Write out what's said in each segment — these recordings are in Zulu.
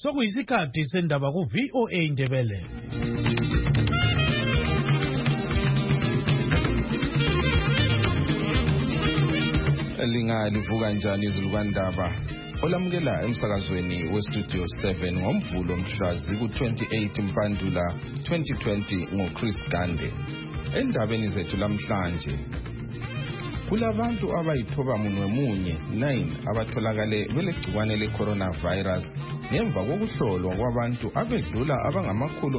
Sokuyisikhathi sendaba ku VOA Indebele. Lingalivuka njani izulukandaba olamukela emsakazweni westudio 7 ngomvulo mhlazi ku28 Mpandula 2020 ngoChris Gande. Endabeni zethu lamhlanje kulabantu abayithoba munye 9 abatholakale belegcikwane le-coronavirus ngemva kokuhlolwa kwabantu abedlula abangamakhulu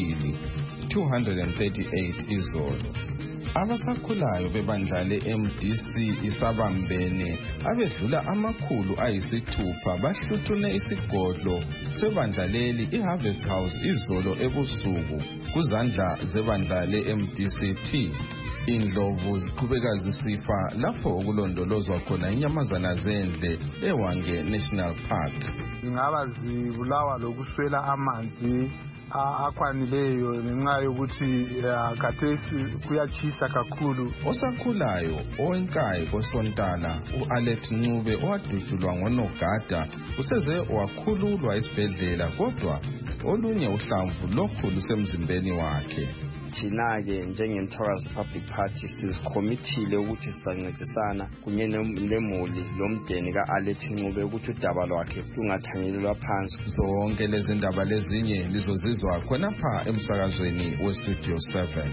238 izolo. Abasakhulayo bebandla le-MDC isabambene abedlula amakhulu 6 bahluthune isigodlo sebandla leli iHarvest House izolo ebusuku kuzandla zebandla le-MDCT. Indlovu ziqhubeka zisifa lapho okulondolozwa khona inyamazana zendle eWange National Park. Zingaba zibulawa lokuswela amanzi akwanileyo ngenxa yokuthi khathesi kuyatshisa kakhulu. Osakhulayo owenkayi kosontala uAlet Ncube owadutshulwa ngonogada useze wakhululwa esibhedlela kodwa olunye uhlamvu lokhu lusemzimbeni wakhe. Thina-ke njengeMthwakazi Public Party sizikhomithile ukuthi sizancedisana kunye nemuli lomndeni ka-Alet Ncube ukuthi udaba lwakhe lungathanyelelwa phansi. Zonke lezi ndaba lezinye lizozizwa khonapha emsakazweni westudio 7.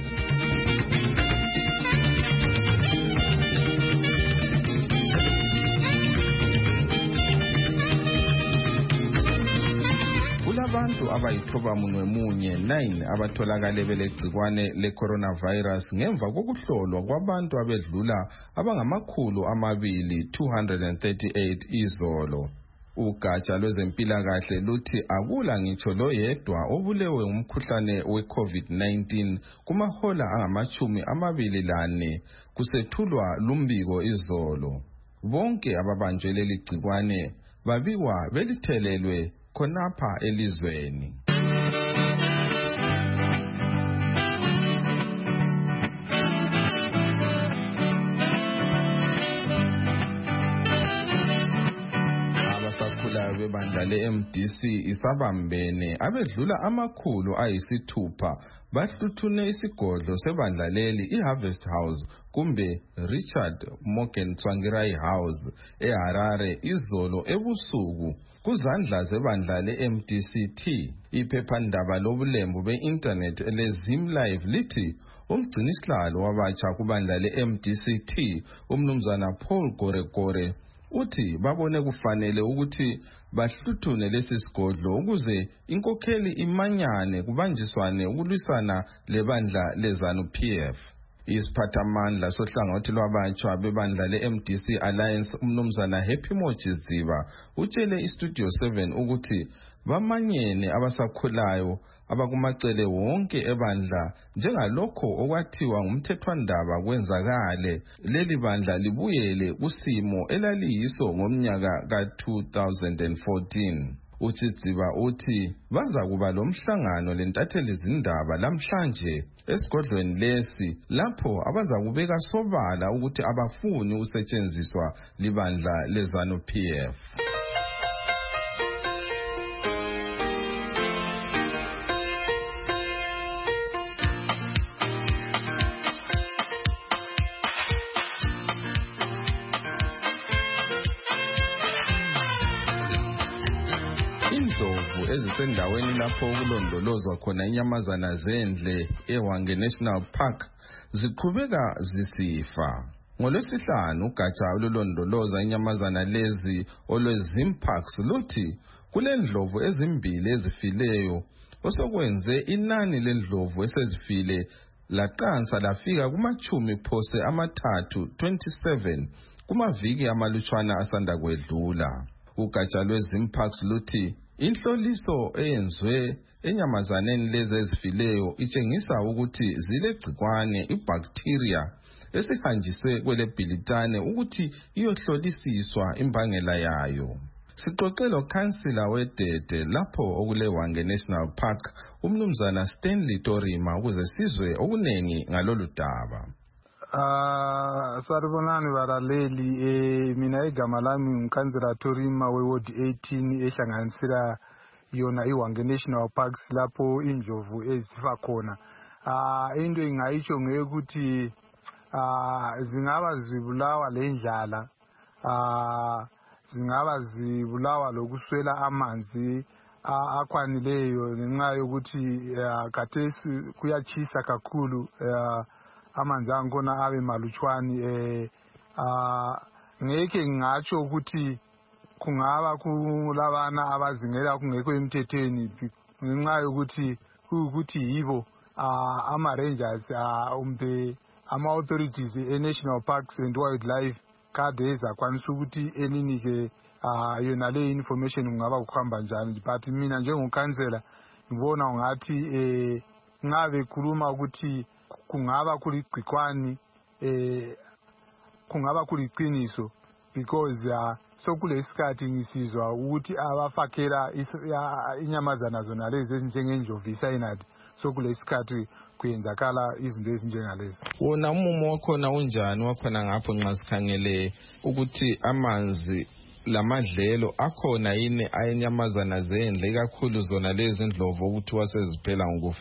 Abantu abayithoba munye 9 abatholakale belegcikwane le-coronavirus ngemva kokuhlolwa kwabantu abedlula abangamakhulu 238 izolo. Ugatsha lwezempilakahle luthi akula ngitsho loyedwa obulewe ngumkhuhlane we-COVID-19 kumahola 24 kusethulwa lumbiko izolo. Bonke ababanjwe leli gcikwane babikwa belithelelwe khonapha elizweni. Abasakhulayo bebandla le-MDC isabambene abedlula amakhulu 6 bahluthune isigodlo sebandla leli iHarvest House kumbe Richard Morgan Tsvangirai House eHarare izolo ebusuku kuzandla zebandla le-MDCT. Iphephandaba lobulembu be-internet leZim Live lithi umgcinisihlalo wabatsha kubandla le-MDCT umnumzana Paul Gorekore uthi babone kufanele ukuthi bahluthune lesi sigodlo ukuze inkokheli imanyane kubanjiswane ukulwisana lebandla leZANU-PF. Isiphathamandla sohlangothi lwabatsha bebandla le-MDC Alliance umnumzana Happy Mochiziba utshele istudio 7 ukuthi bamanyene abasakhulayo abakumacele wonke ebandla njengalokho okwathiwa ngumthethwandaba kwenzakale leli bandla libuyele kusimo elaliyiso ngomnyaka ka-2014. Uchidziba uthi baza kuba lomhlangano lentatheli zindaba lamhlanje esigodlweni lesi lapho abaza kubeka sobala ukuthi abafuni usetshenziswa libandla leZANU-PF. Indlovu ezisendaweni lapho okulondolozwa khona inyamazana zendle eWange National Park ziqhubeka zisifa. NgoLwesihlanu ugatsha olulondoloza inyamazana lezi olweZim Parks luthi kulendlovu ezimbili ezifileyo osokwenze inani lendlovu esezifile laqansa lafika kumachumi phose 27 kumaviki amalutshwana asanda kwedlula. Ugatsha lweZim Parks luthi inhloliso eyenzwe enyamazaneni lezi ezifileyo itshengisa ukuthi zilegcikwane ibacteria esihanjiswe kwelebhilitane ukuthi iyohlolisiswa imbangela yayo. Sixoxelo Councillor weDede lapho okuleWange National Park umnumzana Stanley Torima ukuze sizwe okunengi ngalolu daba. Saribonani balaleli mina igama lami uMkhanzela Torima weWard 18 ehlanganisela yona iWange National Parks lapho indlovu ezifa khona. Into engayitsho ngekuthi zingaba zibulawa lendlala, zingaba zibulawa lokuswela amanzi akwanileyo ngenxa yokuthi khathesi kuyachisa kakhulu, amanzi angkhona abe malutshwane. Ngeke ngatsho ukuthi kungaba kulabana abazingela kungekho emthethweni ngenxa yokuthi ukuthi yibo ama-rangers ama-authorities e-National Parks and Wildlife kade ezakwanisa ukuthi elinike yona le information kungaba kuhamba njani. But mina njengokhansela ngibona ngathi nxa bekhuluma ukuthi kungaba kuligcikwani, kungaba kuliqiniso, because sokulesikhathi ngisizwa ukuthi abafakhela inyamazana zona lezi ezinjengendlovu isayinadi, sokulesikhathi kuyenzakala izinto ezinjengalezi. Wona umumo wakhona unjani wakhona ngapho nxa sikhangele ukuthi amanzi lamadlelo akhona yini ayenyamazana zendle ikakhulu zona lezi ndlovu ukuthi waseziphela ngokufa?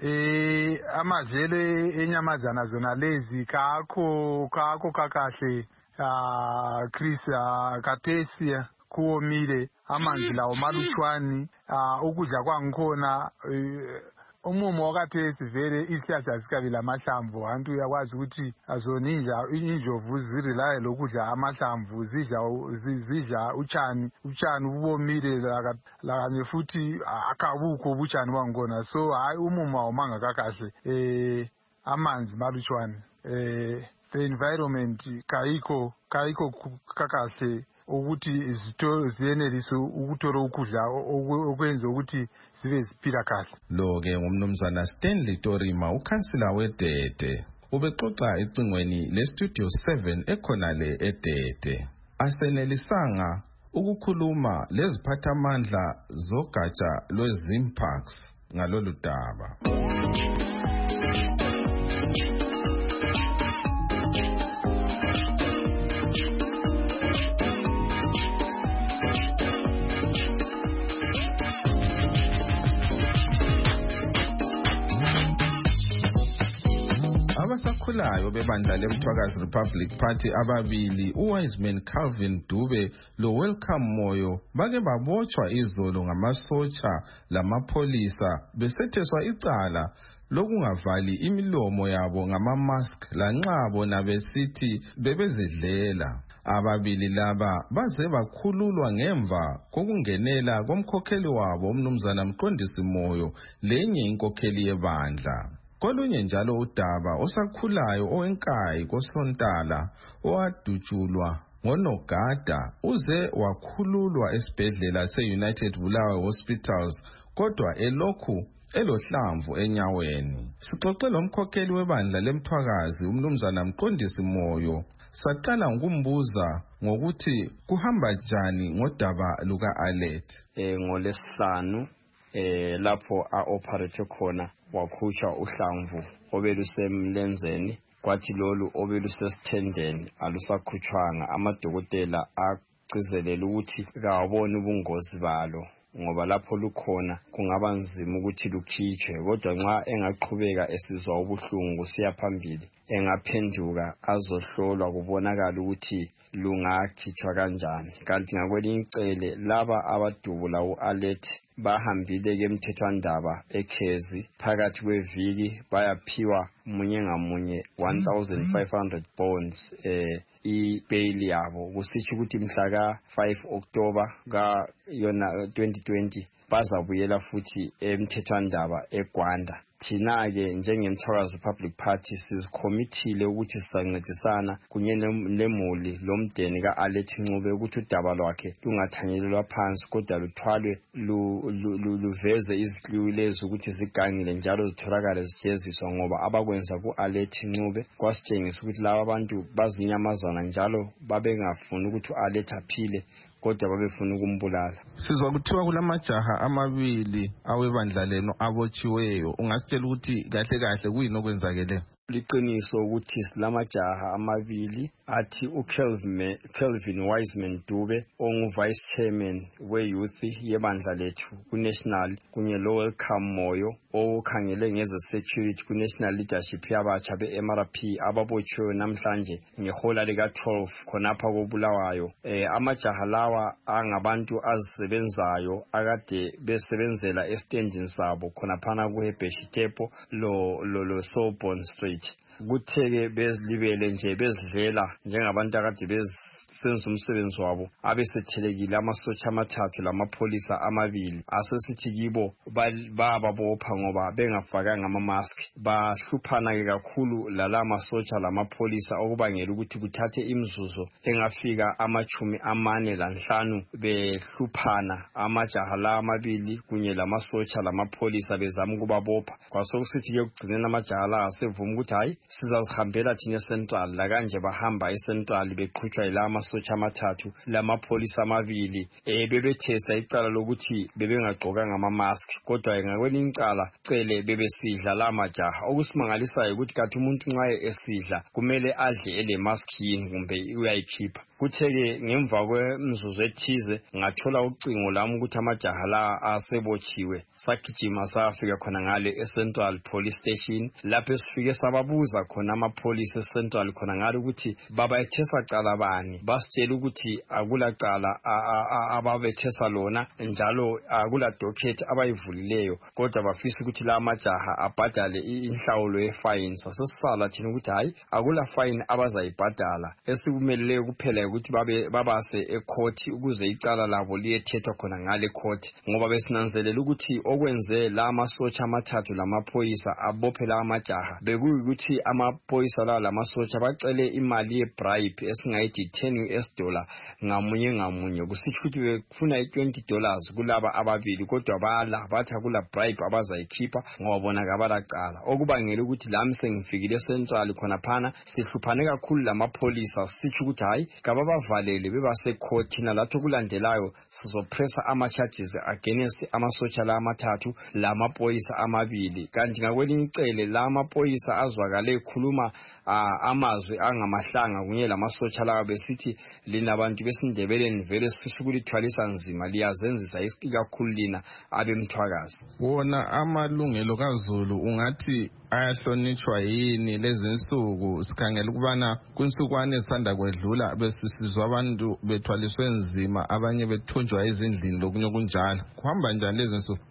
Amadlelo enyamazana zona lezi kakho kakahle, Chris, khathesi kuwomile, amanzi lawo malutshwani, ukudla kwangikhona. Umumo wakhathesi vele isihlahla sikabi lamahlamvu, abantu uyakwazi ukuthi azona indlovu zirelaye lokudla amahlamvu, zidla utshani ubomile lakanye futhi akabukho ubutshani bangkhona. So hayi umumo awumanga kakahle, amanzi malutshwane, the environment kayikho kakahle ukuthi ziyenelise ukuthola ukudla okwenza ukuthi zibe ziphila kahle. Lo-ke ngumnumzana Stanley Torima, ukhansila weDede, ubexoxa ecingweni leStudio 7 ekhonale eDede. Asenelisanga ukukhuluma leziphathamandla zogatsha lweZimparks ngalolu daba. Abasakhulayo bebandla leMthwakazi Republic Party ababili uWiseman Calvin Dube loWelcome Moyo bake babotshwa izolo ngamasotsha lamapholisa besetheswa icala lokungavali imilomo yabo ngama-mask lanxa bona besithi bebezidlela. Ababili laba baze bakhululwa ngemva kokungenela komkhokheli wabo umnumzana Mqondisi Moyo lenye inkokheli yebandla. Kolunye njalo udaba osakhulayo owenkayi koSontala owadutshulwa ngoNogada uze wakhululwa esibhedlela se-United Bulawayo Hospitals kodwa elokhu elohlamvu enyaweni. Sixoxe lomkhokheli webandla leMthwakazi umnumzana Mqondisi Moyo saqala ngokumbuza ngokuthi kuhamba njani ngodaba luka-Alet. NgoLwesihlanu lapho a-operate khona wakhutshwa uhlamvu obelusemlenzeni, kwathi lolu obelusesithendeni alusakhutshwanga. Amadokotela agcizelela ukuthi kawaboni ubungozi balo ngoba lapho lukhona kungaba nzima ukuthi lukhitshwe, kodwa nxa engaqhubeka esizwa ubuhlungu kusiya phambili engaphenduka azohlolwa kubonakala ukuthi lungakhitshwa kanjani. Kanti ngakwelinye icele laba abadubula u-Alet bahambile kemthethwandaba eKhezi phakathi kweviki bayaphiwa munye ngamunye 1,500 bonds i-bail yabo, kusitsho ukuthi mhla ka-5 October ka-yona 2020 bazabuyela futhi emthethwandaba eGwanda. Thina-ke njengeMthwakazi Republic Party sizikhomithile ukuthi sisancedisana kunye lemuli lomdeni ka-Alet Ncube ukuthi udaba lwakhe lungathanyelelwa phansi kodwa luthwalwe luveze izikliwi lezi ukuthi zigangile njalo zitholakale zijeziswa, ngoba abakwenza ku-Alet Ncube kwasitshengisa ukuthi laba abantu bazinyamazana njalo babengafuni ukuthi u-Alet aphile kodwa babefuna ukumbulala. Sizwa kuthiwa kulamajaha amabili awebandla leno abotshiweyo, ungasitshela ukuthi kahle kahle kuyini okwenzakele? liqiniso ukuthi silamajaha amabili athi uKelvin Wiseman Dube ongu-Vice Chairman we-Youth yebandla lethu ku-National kunye lo-Welcome Moyo okhangele ngeze-security ku-National Leadership yabatsha be-MRP ababotshiwe namhlanje ngehola lika-12 khonapha koBulawayo. Amajaha lawa angabantu azisebenzayo akade besebenzela estendini sabo khonaphana kuHebeshitepo lo Sorbonne Street. Kutheke bezilibele nje bezidlela njengabantu akade besenza umsebenzi wabo abesethelekile amasotsha amathathu lamapholisa amabili asesithi kibo bababopha ngoba bengafakanga ama-mask. Bahluphana ke kakhulu lamasotsha lamapholisa okubangela ukuthi kuthathe imzuzu engafika 45 behluphana amajaha la amabili kunye lamasotsha lamapholisa bezama ukubabopha. Kwasokusithi ke kugcinena amajaha la asevuma ukuthi hayi sizazihambela thina Central la kanje bahamba eCentral beqhutshwa yila amasotsha amathathu lamapholisa amabili bebethesa icala lokuthi bebengagqokanga ama-mask kodwa ngakwelinye icala cele bebesidla la majaha. Okusimangalisayo ukuthi kathi umuntu nxa esidla kumele adle ele mask yini kumbe uyayikhipha. Kutheke ngemva kwemzuzu ethize ngathola ucingo lami ukuthi amajaha la asebotshiwe. Sagijima safika khona ngale eCentral Police Station lapho sifike sababuza khona amapholisa eCentral khona ngale ukuthi babayethesa cala bani. Basitshela ukuthi akula cala ababethesa lona njalo akula docket abayivulileyo kodwa bafisa ukuthi la amajaha abhadale inhlawulo yefine. Sasesala thina ukuthi hayi akula fine abazayibhadala, esikumeleleyo kuphela ukuthi babase ecourt ukuze icala labo liyethethwa khona ngale court ngoba besinanzelela ukuthi okwenze la amasotsha amathathu lamaphoyisa abophe la amajaha bekuyikuthi amaphoyisa la lamasotsha bacele imali yebribe esingayithi $10 ngamunye kusithi ukuthi befuna $20 kulaba ababili kodwa bala bathi akula bribe abazayikhipha ngoba bona kabalacala. Okubangela ukuthi lami sengifikile eCentral khona phana sihluphane kakhulu lamapholisa sithi ukuthi hayi kababavalele bebase court nalatho kulandelayo sizopressa ama-charges against amasotsha la amathathu lamaphoyisa amabili. Kanti ngakwelinye icele la amaphoyisa azwakale ekhuluma amazwi angamahlanga kunye lamasotsha lawa besithi lina abantu besindebeleni vele sifisa ukulithwalisa nzima liyazenzisa isikakhulu lina abemthwakazi. Wona amalungelo kaZulu ungathi ayahlonitshwa yini lezi nsuku sikhangela ukubana kwinsukwane esanda kwedlula besisizwa abantu bethwaliswe nzima abanye bethunjwa ezindlini lokunye okunjalo. Kuhamba njani lezi nsuku?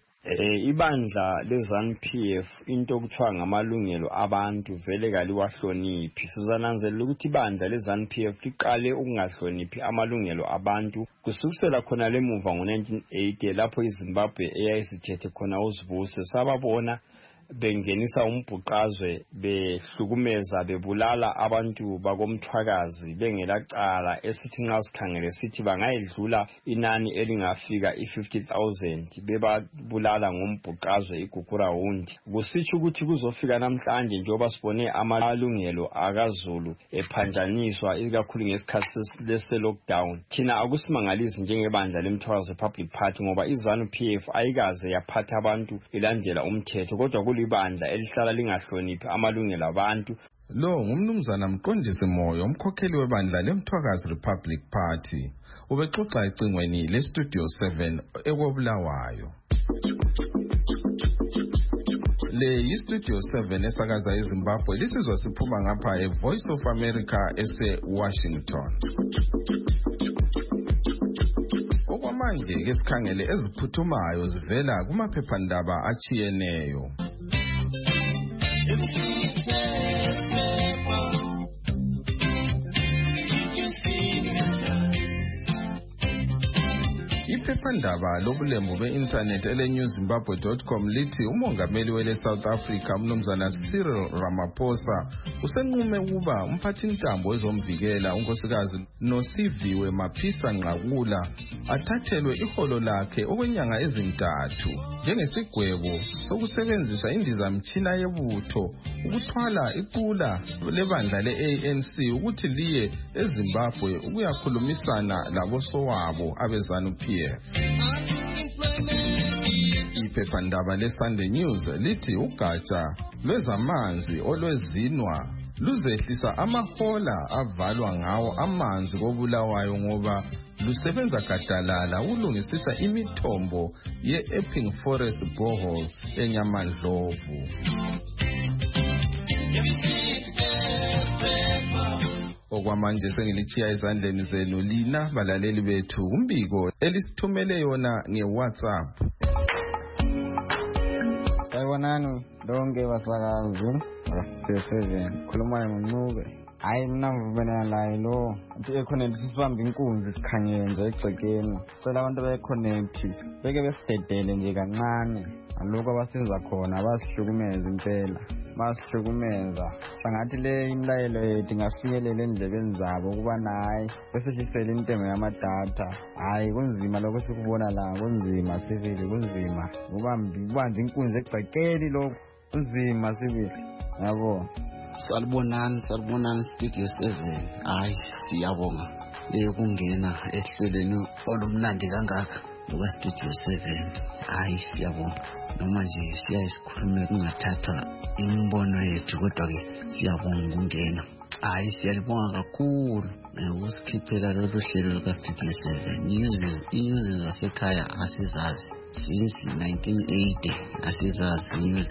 Ibandla leZANU-PF into okuthiwa ngamalungelo abantu vele kaliwahloniphi. Sizananzelela ukuthi ibandla leZANU-PF liqale ukungahloniphi amalungelo abantu kusukisela khona lemuva ngo-1980 lapho iZimbabwe eyayisithethe khona uzibuse sababona bengenisa umbhuqazwe behlukumeza bebulala abantu bakomthwakazi bengelacala esithi nxa sikhangele sithi bangayedlula inani elingafika i-50,000 bebabulala ngombhuqazwe igugurawundi. Kusitsho ukuthi kuzofika namhlanje njengoba sibone amalungelo akaZulu ephanjaniswa ikakhulu ngesikhathi lese-lockdown. Thina akusimangalisi njengebandla lemthwakazi Republic Party ngoba iZANU-PF ayikaze yaphatha abantu ilandela umthetho kodwa ibandla elihlala lingahloniphi amalungelo abantu. Lo ngumnumzana Mqondisi Moyo umkhokheli webandla lemthwakazi Republic Party ubexoxa ecingweni leStudio 7 ekobulawayo. Le yiStudio 7 esakaza eZimbabwe lisizwa siphuma ngapha eVoice of America ese-Washington. Okwamanje ke sikhangele eziphuthumayo zivela kumaphephandaba achiyeneyo. Iphephandaba lobulembu be-internet ele-newzimbabwe.com lithi umongameli wele South Africa umnumzana Cyril Ramaphosa usenqume ukuba umphathintambo wezomvikela unkosikazi Nosiviwe Maphisa Nqakula athathelwe iholo lakhe okwenyanga ezintathu njengesigwebo sokusebenzisa indizamtshina yebutho ukuthwala iqula lebandla le-ANC ukuthi liye eZimbabwe ukuyakhulumisana labosowabo abeZANU-PF. Iphephandaba leSunday News lithi ugatsha lwezamanzi olwezinwa luzehlisa amahola avalwa ngawo amanzi koBulawayo ngoba lusebenza gadalala ulungisisa imithombo ye-Epping Forest Borehole eNyamandlovu. Okwamanje sengilichiya ezandleni zenu lina balaleli bethu umbiko elisithumele yona ngeWhatsApp. Sayibonani lonke basakazi base7 khuluma noNcube. Hayi mina ngivubena la lo econnect sisibamba inkunzi sikhangele nje egcekeni. Cela abantu be-connect beke besidedele nje kancane. Aloko abasenza khona abasihlukumeza impela. Masihlukumeza sangathi le imlayelo yethu ingafikelela endlebeni zabo kuba nayi bese sisele intengo yamadatha. Hayi kunzima lokho sikubona la, kunzima sivile, kunzima kubanje inkunzi egcekeni lokho kunzima sivile, yabo. Salibonani Studio 7. Hayi siyabonga ukungena ehlelweni olumnandi kangaka luka Studio 7. Hayi siyabonga noma nje siyasikhulume kungathatha imbono yethu kodwa ke siyabonga ukungena. Hayi siyalibonga kakhulu usikhiphela lolu hlelo luka Studio 7. News zasekhaya asizazi since 1980 asizazi news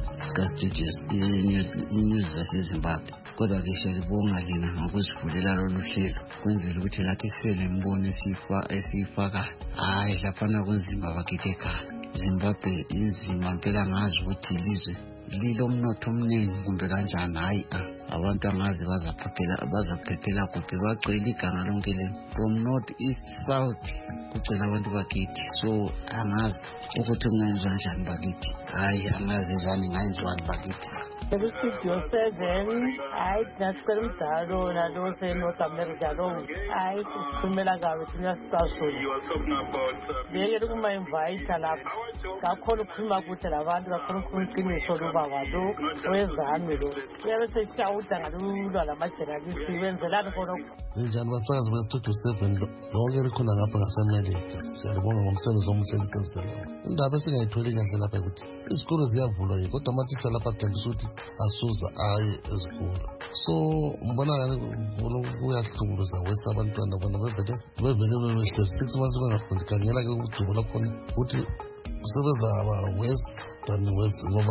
news zaseZimbabwe kodwa ke siyalibonga lina ngokusivulela lolu hlelo kwenzela ukuthi lathi sifele imbono esiyifaka. Hayi laphana kunzima bakithi ekhaya Zimbabwe inzima impela ngazi ukuthi ilizwe lilomnotho omningi kumbe kanjani. Hayi abantu angazi bazaphephela kuphi bagcwele iganga lonke le from north east south kugcwele abantu bakithi. So angazi ukuthi kungenziwa njani bakithi. Hayi angazi njani ngayenziwani bakithi. Studio 7 hayi nasicela umdalo nalo North America lo hayi sikhulumela kabe thina station beke kuma invite lapha kakhulu ukukhuluma kuhle labantu kakhulu ukuqiniso lobaba lo wezami lo uyabe seshawuda ngalulwa lamajeralisi wenzelani khona njani basazi beStudio 7 lonke likhona ngapha ngaseMelika. Siyabonga ngomsebenzi omuhle lisenzela. Indaba esingayitholi kahle lapha ukuthi izikolo ziyavulwa kodwa amathisha lapha athendisa ukuthi asuza aye ezikolo. So mbona kuyahlukuluza wesa abantwana bona bevele behlezi 6 months bengafundi kangela ke ukujubula khona ukuthi usebenza aba-west ngoba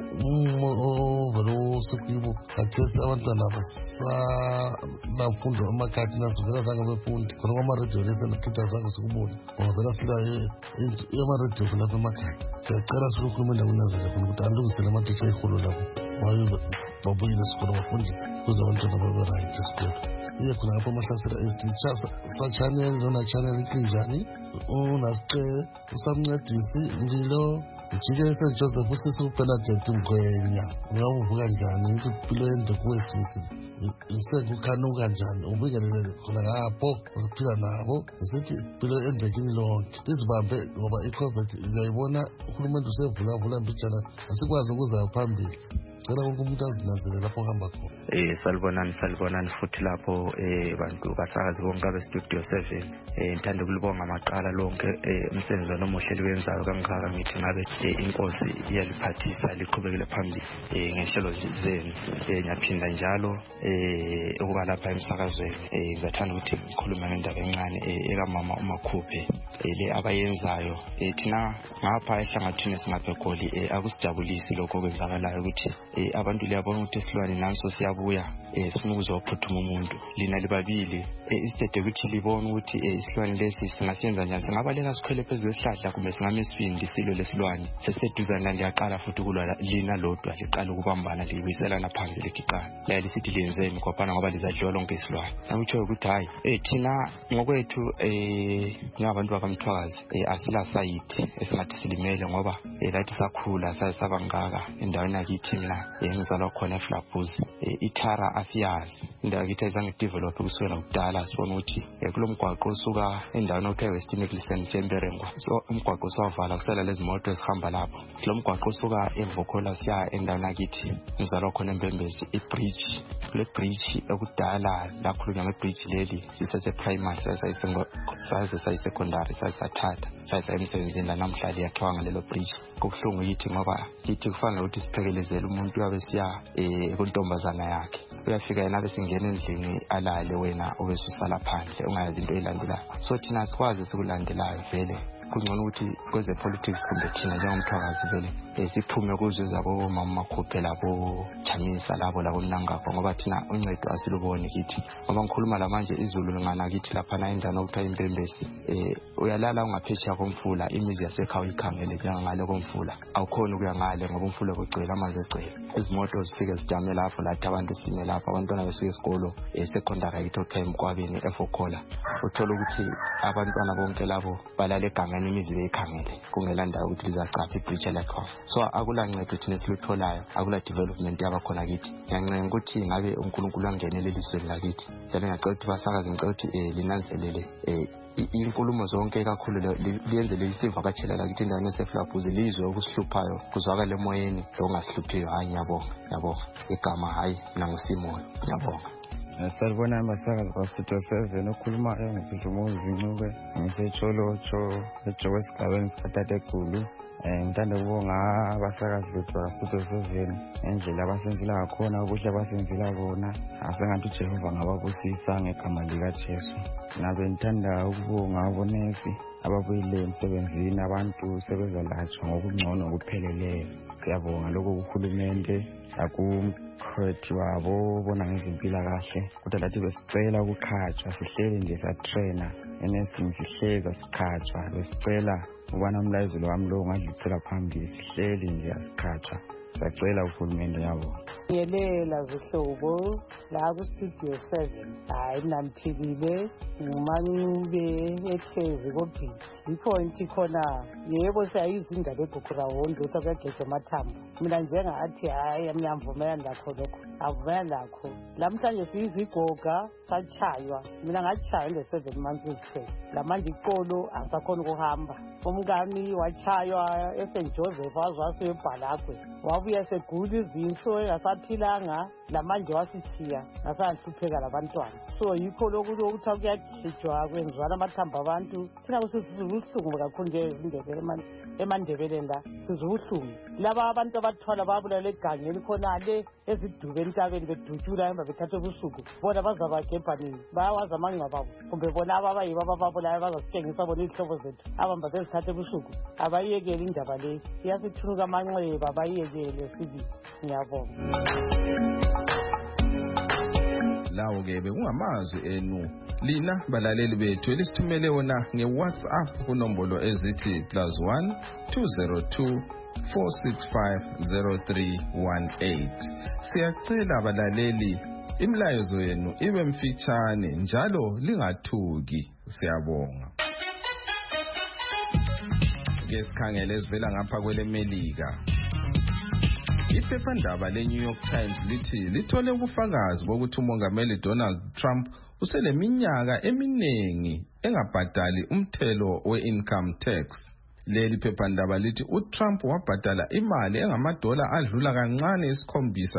ovelo sikuyibo kathesi abantwana basamfundo emakhaya nasivela zange befundi khona kwamaredio lesenakhetha zange sikubona ngoba vela sila amaredio khonapha emakhaya. Siyacela sikukhulumela kunazele khona ukuthi alungisele amatitsha eholo lapho babuyile esikolo bafundise kuze abantwana babe-right esikolo. Iye khona ngapho amahlasela ezititsha sa-channel lona channel inhlinjani unasice usamncedisi ngilo ujike St. Joseph usisi uBernadette Mgwenya uyavuka kanjani impilo yende kuwesisi isekukanuka kanjani ubikelele khona ngapho usiphila nabo sithi impilo yende kini lonke izibambe ngoba iCovid ngiyayibona uhulumende usevula mbijana asikwazi ukuza phambili. Cela wonke umuntu azinanzele lapho hamba khona. Salibonani futhi lapho bantu basakazi bonke abeStudio 7. Ngithanda ukulibonga amaqala lonke umsebenzi nomuhle liwenzayo kangaka. Ngithi ngabe inkosi iyaliphathisa liqhubekele phambili ngehlelo zenu. Ngiyaphinda njalo ukuba lapha emsakazweni ngizathanda ukuthi ngikhulume ngendaba encane ekamama uMakhuphe le abayenzayo. Thina ngapha ehlangathini esingaphegoli akusijabulisi lokho okwenzakalayo ukuthi abantu liyabona ukuthi isilwane nanso siyabuya sifuna ukuzophuthuma umuntu. Lina libabili isitede ukuthi libone ukuthi isilwane lesi singasenza njani. Singabaleka sikhwele phezulu esihlahla kumbe singamesifindi silo lesilwane seseduzana la liyaqala futhi kulwa lina lodwa liqala ukubambana libiselana phansi ligiqana la lisithi lenzeni kopana ngoba lizadliwa lonke isilwane. Akutsho ukuthi hayi thina ngokwethu ngabantu bakamthwakazi asila site esingathi silimele ngoba lathi sakhula sasabangaka endaweni yakithi mina ngizalwa khona eFlabhuzi. IThara asiyazi, indawo yakithi ayizange develop kusukela kudala. Sibona ukuthi kulomgwaqo osuka endaweni okuthiwa West Nicholson Semberengwa, so umgwaqo usavala kusela lezi moto ezihamba lapho. Lo mgwaqo usuka eVokola siya endaweni yakithi ngizalwa khona eMbembezi. Ibridge, le bridge ekudala lakhulunywa ngebridge leli sisese primary sayisecondary sayisathatha sayisayemsebenzini lanamhla liyakhiwa ngalelo bridge. Kubuhlungu yithi ngoba yithi kufanele ukuthi siphekelezele umuntu uyabe siya kuntombazana yakhe, uyafika yena besingena endlini alale, wena ubesusala phandle ungayazi into elandelayo. So thina sikwazi sikulandelayo vele kungcono ukuthi kweze politics kumbe thina njengomthwakazi vele siphume kuzo zabo mama makhuphe labo Chamisa labo Mnangagwa, ngoba thina uncedo asiluboni kithi. Ngoba ngikhuluma la manje izulu lingana kithi lapha na indawo okuthiwa iMbembezi, uyalala ungaphetsheya komfula, imizi yasekhaya uyikhangele njengangale komfula, awukhona ukuya ngale ngoba umfula kugcwele amanzi egcwele. Izimoto zifike zijame lapho, lathi abantu sime lapho, abantwana besuke esikolo secondary yithi okuthiwa eMkwabeni eFokola. Uthola ukuthi abantwana bonke labo balale egangeni, imizi beyikhangele kungela ndawo ukuthi lizacapha ibridge lakho. So akulancedo thina esilutholayo, akula development yabakhona kithi. Ngiyancenga ukuthi ngabe uNkulunkulu angenele elizweni lakithi. Njalo ngiyacela ukuthi basakazi, ngicela ukuthi linanzelele inkulumo zonke kakhulu liyenzele isivakatshela lakithi endaweni yaseFlabhuzi, lizwe okusihluphayo kuzwakale emoyeni longasiluphiyo. Hayi, ngiyabonga igama, hayi mina nguSimoyo, ngiyabonga. Salibona masakazi kwa-Studio 7 okhulumayo ngizumuzi Ncube, ngisetsholotho eJobe esigabeni sikaTategulu. Ngithanda ukubonga abasakazi bethu kwa-Studio 7 ngendlela abasenzela ngakhona, ubuhle abasenzela bona. Asengathi uJehova ngababusisa ngegama likaJesu. Ngabe ngithanda ukubonga abonesi ababuyile emsebenzini, abantu sebezalatshwa ngokungcono okupheleleyo. Siyabonga lokho kuhulumende akumkhethi wabo bona ngezempilakahle, kodwa lathi besicela ukukhatshwa, sihleli nje satrena enesing sihleza sikhatshwa. Besicela ukubana umlayezelo wami lo ungadlulisela phambili, sihleli nje asikhatshwa. Sacela uhulumende yabo. Ngelela zihlobo la ku-Studio 7, hayi namphilile nguMancube ehlezi koBhithi. Ipoint khona, yebo siyayizwa indaba eGugurawonde ukuthi kuyagejwa amathambo. Mina njengathi hayi ngiyavumelana lakho lokho, avumelana lakho. Lamhlanje siyizigoga satshaywa, mina ngachaywa nge-7 months kuphela. Lamanje iqolo asakhona ukuhamba. Umngani wachaywa eSt Joseph wazwa asebhalagwe, wabuya segula izinso engasaphilanga, lamanje wasithiya ngasahlupheka labantwana. So yikho lokhu ukuthi kuyagejwa kwenziwana amathambo abantu. Thina kusizubuhlungu kakhulu nje eMandebeleni la sizubuhlungu. Laba abantu abathwala babulala egangeni khonale ezidube entabeni bedutshula emva bethathe ubusuku, bona bazabagebha nini? Bayawazi amangcwaba abo kumbe bona ababayibo abababulayo bazasitshengisa bona izihlobo zethu abamba bezithathe ubusuku? Abayiyekele indaba le, iyasithunuka amanxeba, abayiyekele sibili. Ngiyabonga. Lawo-ke bekungamazwi enu lina balaleli bethu elisithumele wona nge-WhatsApp kunombolo ezithi +1 202 465 0318. Siyacela abalaleli imilayezo yenu ibe mfitshane njalo lingathuki. Siyabonga. Ke sikhangele ezivela ngapha kweleMelika. Iphephandaba leNew York Times lithi lithole ubufakazi bokuthi umongameli Donald Trump useleminyaka eminingi engabhadali umthelo we-income tax. Leli phephandaba lithi uTrump wabhadala imali engamadola adlula kancane isikhombisa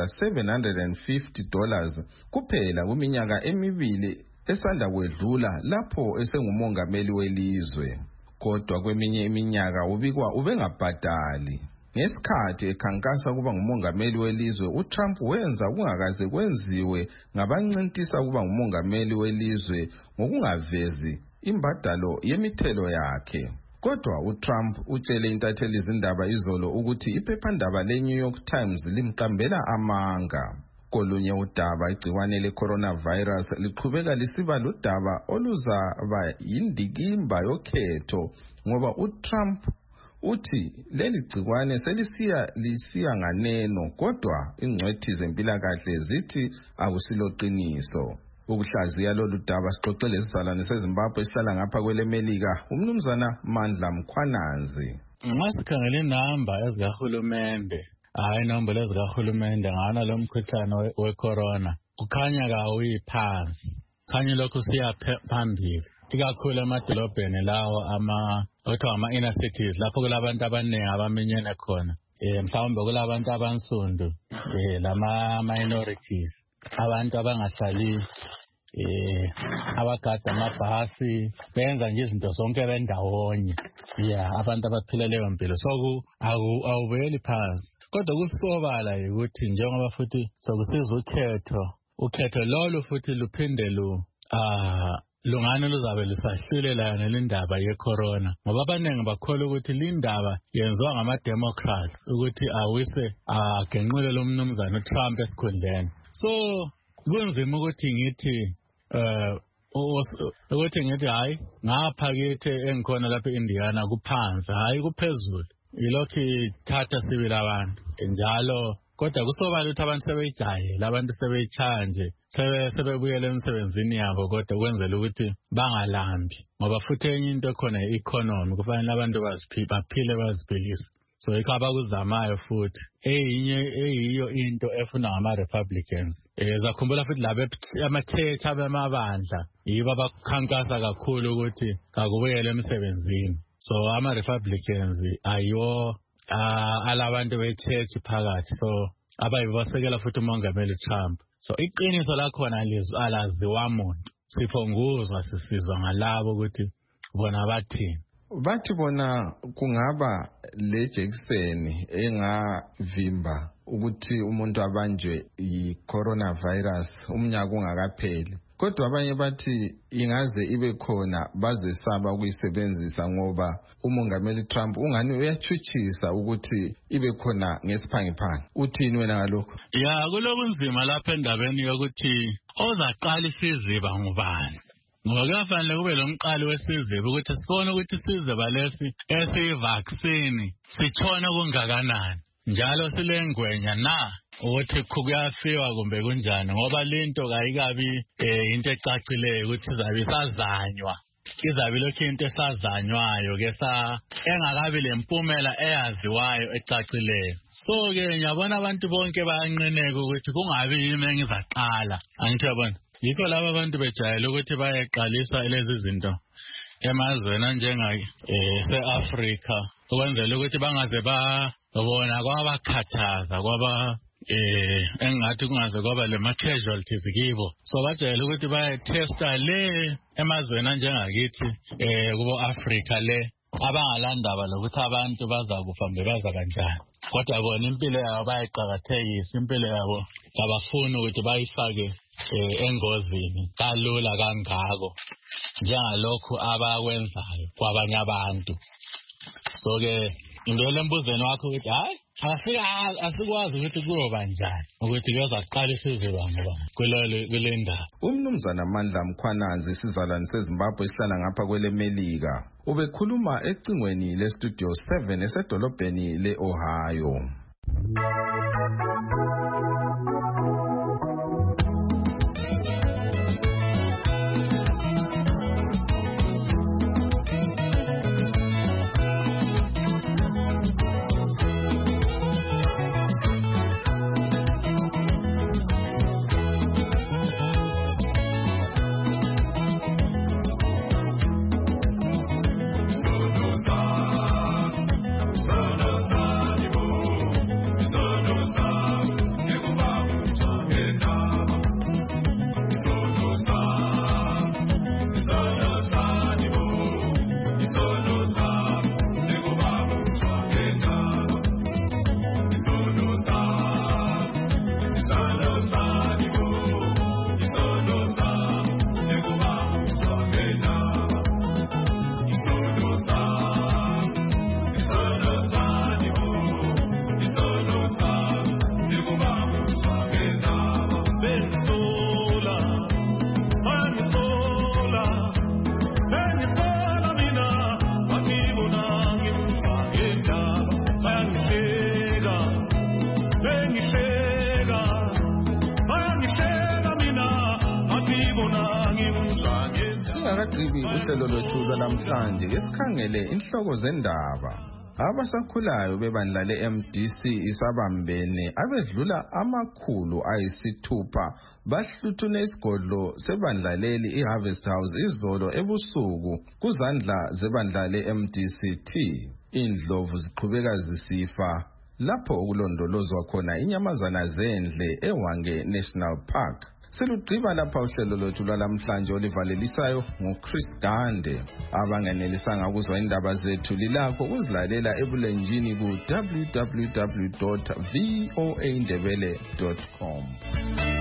$750 kuphela kuminyaka emibili esanda kwedlula lapho esengumongameli welizwe. Kodwa kweminye iminyaka ubikwa ubengabhadali. Ngesikhathi ekhankasa kuba ngumongameli welizwe, uTrump wenza kungakaze kwenziwe ngabancintisa kuba ngumongameli welizwe ngokungavezi imbadalo yemithelo yakhe. Kodwa uTrump utshele intatheli izindaba izolo ukuthi iphephandaba leNew York Times limqambela amanga. Kolunye udaba, igciwane le-coronavirus liqhubeka lisiba ludaba oluzaba yindikimba yokhetho ngoba uTrump uthi leli gciwane selisiya nganeno, kodwa ingcwethi zempilakahle zithi akusiloqiniso. Ukuhlaziya lolu daba sixoxele isizalwane seZimbabwe esihlala ngapha kweleMelika, umnumzana Mandla Mkhwanazi. Nxa sikhangele inamba ezikahulumende hayi inombolo zikahulumende ngana lo mkhuhlane we-corona kukhanya kawuyiphansi, khanya lokhu siya phambili, ikakhulu emadolobheni lawo okuthiwa ama-inner cities lapho kulabantu abaningi abaminyene khona. Mhlawumbe kulabantu abansundu, lama-minorities, abantu abangahlali abagada amabhasi, benza nje izinto zonke bendawonye. Abantu abaphila leyo mpilo. So awubuyeli phansi. Kodwa kusobala ukuthi njengoba futhi sokusiza ukhetho lolu futhi luphinde lungane luzabe lusahlulelana nelindaba ye-corona. Ngoba abaningi bakholwa ukuthi lindaba yenziwa ngama-Democrats ukuthi awise agenqule lo mnumzane uTrump esikhundleni. So kunzima ukuthi ngithi hayi ngapha kithi engikhona lapha eIndiana kuphansi, hayi kuphezulu. Yilokhu ithatha sibili abantu njalo. Kodwa kusobala ukuthi abantu sebeyijayele, abantu sebeyitshaya nje, sebebuyela emsebenzini yabo, kodwa kwenzela ukuthi bangalambi. Ngoba futhi enye into ekhona i-economy, kufanele abantu baphile baziphilise. So yikho abakuzamayo futhi. Eyiyo into efuna ngama-Republicans. Zakhumbula futhi labo ama-church abemabandla, yibo abakhankasa kakhulu ukuthi kakubuyele emsebenzini. So ama-Republicans ayiwo alabantu be-church phakathi, so abayibasekela futhi umongameli Trump. So iqiniso lakhona alaziwa muntu, siphonguzwa sisizwa ngalabo ukuthi bona bathini. Bathi bona kungaba le jekiseni engavimba ukuthi umuntu abanjwe i-coronavirus umnyaka ungakapheli. Kodwa abanye bathi ingaze ibe khona bazesaba ukuyisebenzisa ngoba umongameli Trump ungani uyachutshisa ukuthi ibe khona ngesiphangiphangi. Uthini wena ngalokho? Kuloku nzima lapha endabeni yokuthi ozaqala isiziba ngubani. Ngoba kufanele kube lo mqali wesiziba ukuthi sibone ukuthi isiziba lesi esiyi-vaccine sitshona kungakanani. Njalo silengwenya ukuthi kuyafiwa kumbe kunjani, ngoba lento kayikabi into ecacileyo ukuthi izabe isazanywa. Izabe lokhu into esazanywayo engakabi lempumela eyaziwayo ecacileyo. So-ke ngiyabona abantu bonke bayanqineka ukuthi kungabi yimi engizaqala. Angithi yabona, yikho laba abantu bejayele ukuthi bayeqalisa lezi zinto emazweni anjengase-Afrika ukwenzela ukuthi bangaze babona kwabakhathaza engathi kungaze kwaba lema-casualties kibo. So bajayele ukuthi bayetesta le emazweni anjengakithi kubo-Afrika le abangalandaba lokuthi abantu bazakufa mbe baza kanjani. Kodwa bona impilo yabo bayayiqakathekisa, impilo yabo abafuni ukuthi bayifake engozini kalula kangako njengalokhu abakwenzayo kwabanye abantu. So-ke into lembuzweni wakho ukuthi hayi asikwazi ukuthi kuyoba njani ukuthi kuyozaqala isiziba ngubani kule ndaba. Umnumzana Mandla Mkhwanazi, isizalwane seZimbabwe esihlala ngapha kwele Melika, ubekhuluma ecingweni leStudio 7 esedolobheni le-Ohio. Singakagqibi uhlelo lwethu lwanamhlanje esikhangele inhloko zendaba. abasakhulayo bebandla le-MDC isabambene abedlula 600 bahluthune isigodlo sebandla leli iHarvest House izolo ebusuku kuzandla zebandla le-MDCT. Indlovu ziqhubeka zisifa lapho okulondolozwa khona inyamazana zendle eHwange National Park. Selugqiba lapha uhlelo lwethu lwalamhlanje olivalelisayo nguChris Gande. Abangenelisanga ukuzwa indaba zethu lilakho ukuzilalela ebulenjini ku www.voaindebele.com.